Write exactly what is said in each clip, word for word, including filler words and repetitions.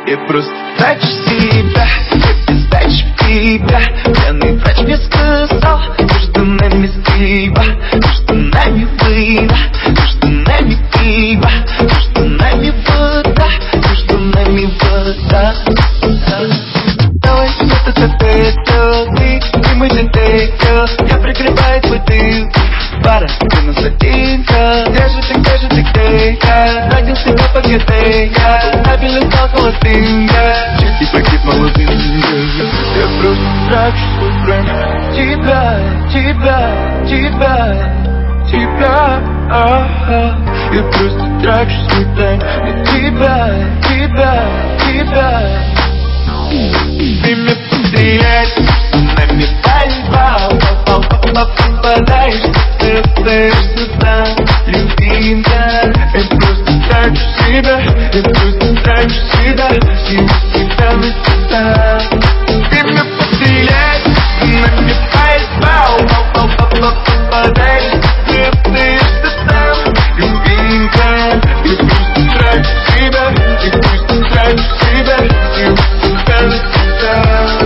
Я просто трачу себя, я без дачи в тебя. Пьяный врач мне сказал, между нами стрельба, между нами война, между нами пиво, между нами вода, между нами вода. Давай, это это ты, и мы детектор. Я прикрываю твой тыл, пара, ты на сатинка. Где же ты, где же ты, где я? Найдем себя по ГТ, я стабильно стал холодинка. Чистый пакет молодынка. Я просто трачу свой бренд. Тебя, тебя, тебя, тебя, ага. Я просто трачу свой бренд. Тебя, тебя, тебя. Время пострелять, нами пальба. Попадаешь, ты остаешься там, любимка. Я просто трачу себя, я просто трачу себя, и всегда навсегда. Время пострелять, нами пальба. Попадаешь, ты остаешься там, любимка. Я просто трачу себя, я просто трачу себя, и всегда навсегда.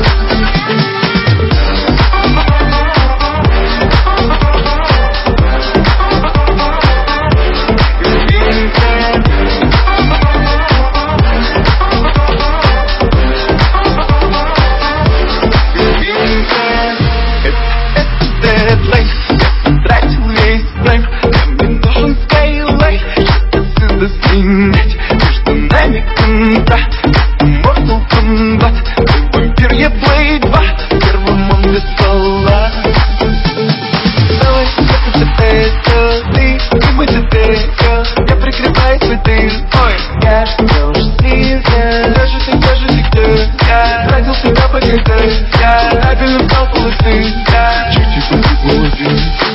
Между нами контакт, Mortal Kombat. Ты вампир, я Blade два, первым он без пола. Давай, это это ты, и мы детектор. Я прикрываю твой тыл, ой, я ждал стилька. Где же ты, где же ты, где? Я родил себя по ГТ, я стабильно стал полосынка. Чуть-чуть пакет молоденька.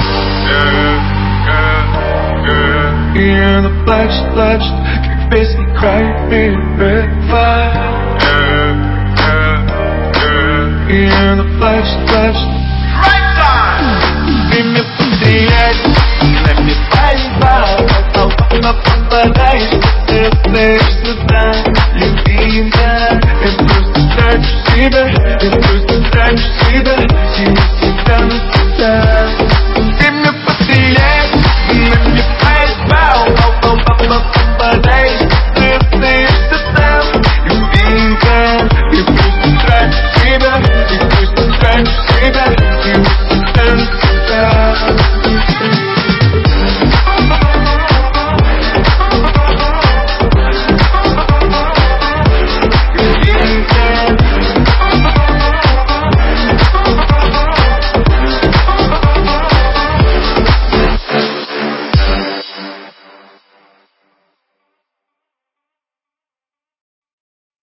И она плачет, плачет, как в песне Cry Baby Fire. И она плачет, плачет. Время пострелять, нами пальба. Попадаешь, ты остаешься.